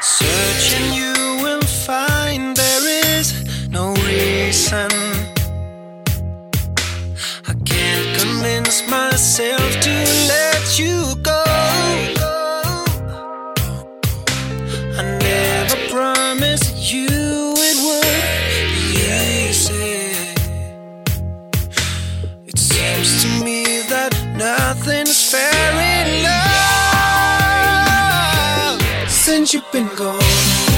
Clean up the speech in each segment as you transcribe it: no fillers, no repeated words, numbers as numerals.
Search and you will find there is no reason. I can't convince myself to let you go. I never promised you it would be easy. It seems to me that nothing's fair in love since you've been gone.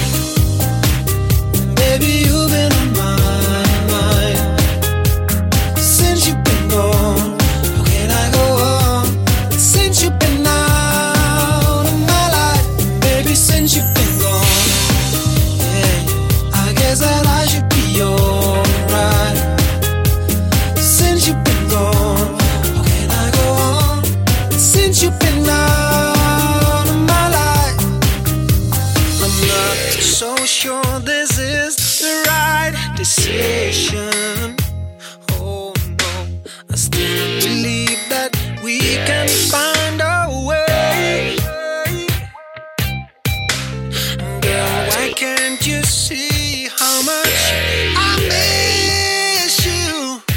Baby, you've been on my mind since you've been gone. How can I go on since you've been out of my life? Baby, since you've been gone, yeah, I guess that I should be alright. Since you've been gone, how can I go on since you've been out of my life? I'm not so sure this is the right decision. Oh no, I still believe that we can find a way. Girl, why can't you see how much I miss you?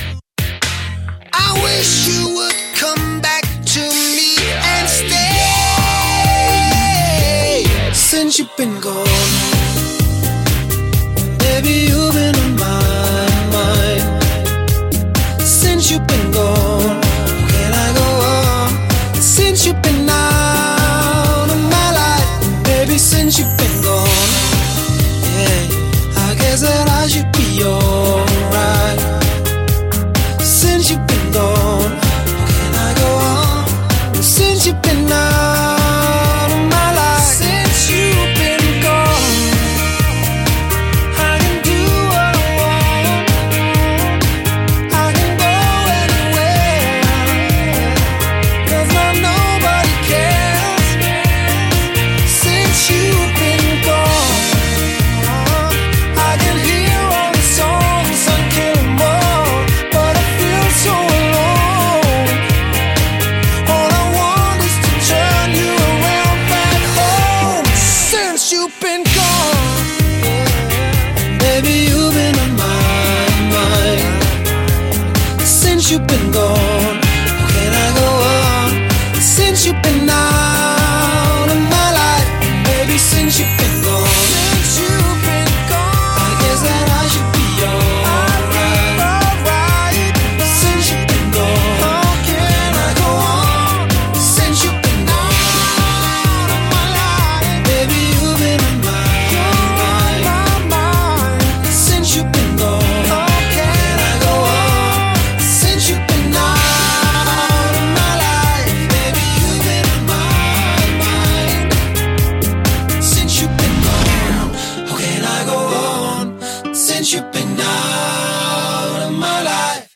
I wish you would come back to me and stay since you've been gone.